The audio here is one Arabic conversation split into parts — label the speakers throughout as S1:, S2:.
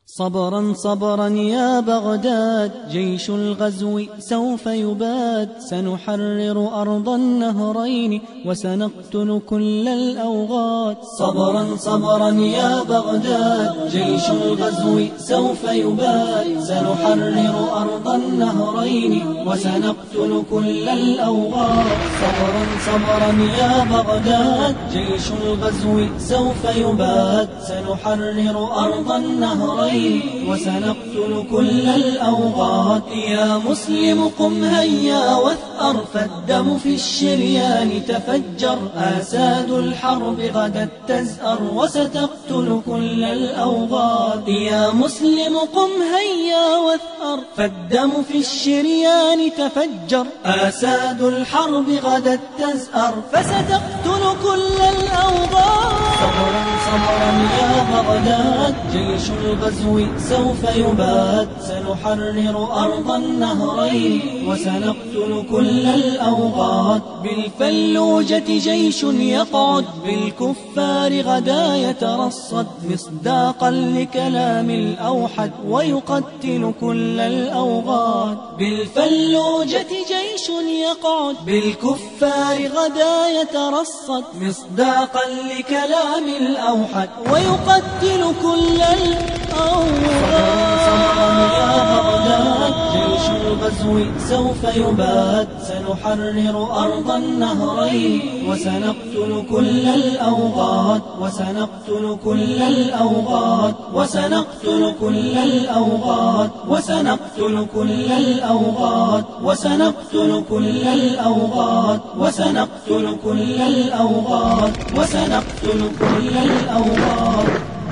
S1: صبرا صبرا يا بغداد، جيش الغزو سوف يباد، سنحرر أرض النهرين وسنقتل كل الأوغاد. صبرا صبرا يا بغداد، جيش الغزو سوف يباد، سنحرر أرض النهرين وسنقتل كل الأوغاد. صبرا صبرا يا بغداد، جيش الغزو سوف يباد، سنحرر أرض النهرين وسنقتل كل الأوغاد. يا مسلم قم هيا واثأر، فالدم في الشريان تفجر، آساد الحرب غدا تزأر وستقتل كل الأوغاد. يا مسلم قم هيا واثأر، فالدم في الشريان تفجر، آساد الحرب غدا تزأر فستقتل كل الأوغاد. صبرا صبرا يا بغداد، جيش الغزو سوف يباد، سنحرر أرض النهرين وسنقتل كل الأوغاد. بالفلوجة جيش يقعد، بالكفار غدا يترصد، مصداقا لكلام الأوحد ويقتل كل الأوغاد. بالفلوجة جيش يقعد، بالكفار غدا يترصد، مصداقا لكلام الأوحد ويقتل كل الأوغاد. صبرا يا بغداد، جيش الغزو سوف يباد، سنحرر أرض النهرين وسنقتل كل الأوغاد. وسنقتل كل الأوغاد، وسنقتل كل الأوغاد، وسنقتل كل الأوغاد، وسنقتل كل الأوغاد، وسنقتل كل الأوغاد، وسنقتل كل الأوغاد.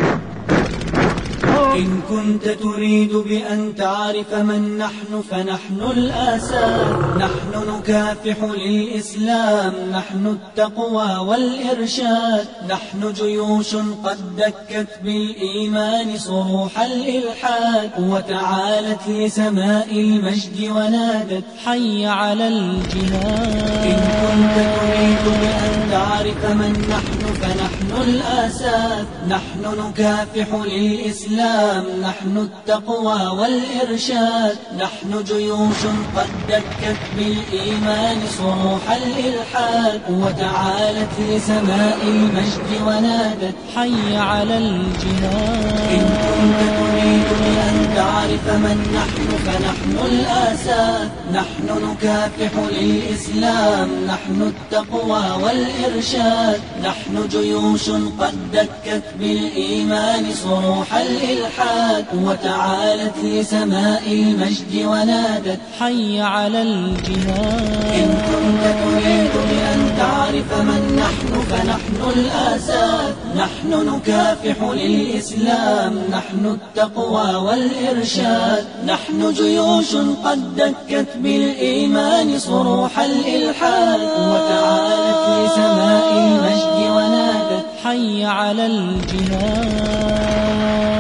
S1: إن كنت تريد بأن تعرف من نحن فنحن الآساد، نحن نكافح للإسلام، نحن التقوى والإرشاد، نحن جيوش قد دكت بالإيمان صروح الإلحاد، وتعالت لسماء المجد ونادت حي على الجهاد. إن كنت تريد بأن تعرف من نحن فنحن الآساد، نحن نكافح للإسلام، نحن التقوى والإرشاد، نحن جيوش قد دكت بالإيمان صروح الإلحاد، وتعالت لسماء المجد ونادت حي على الجهاد. إن كنت تريد بأن تعرف من نحن فنحن الآساد، نحن نكافح للإسلام، نحن التقوى والإرشاد، نحن جيوش قد دكت بالإيمان صروح الإلحاد، وتعالت لسماء المجد ونادت حي على الجهاد. إن كنت تريد بأن تعرف من نحن فنحن الآساد، نحن نكافح للإسلام، نحن التقوى والإرشاد، نحن جيوش قد دكت بالإيمان صروح الإلحاد، وتعالت لسماء المجد ونادت حي على الجهاد.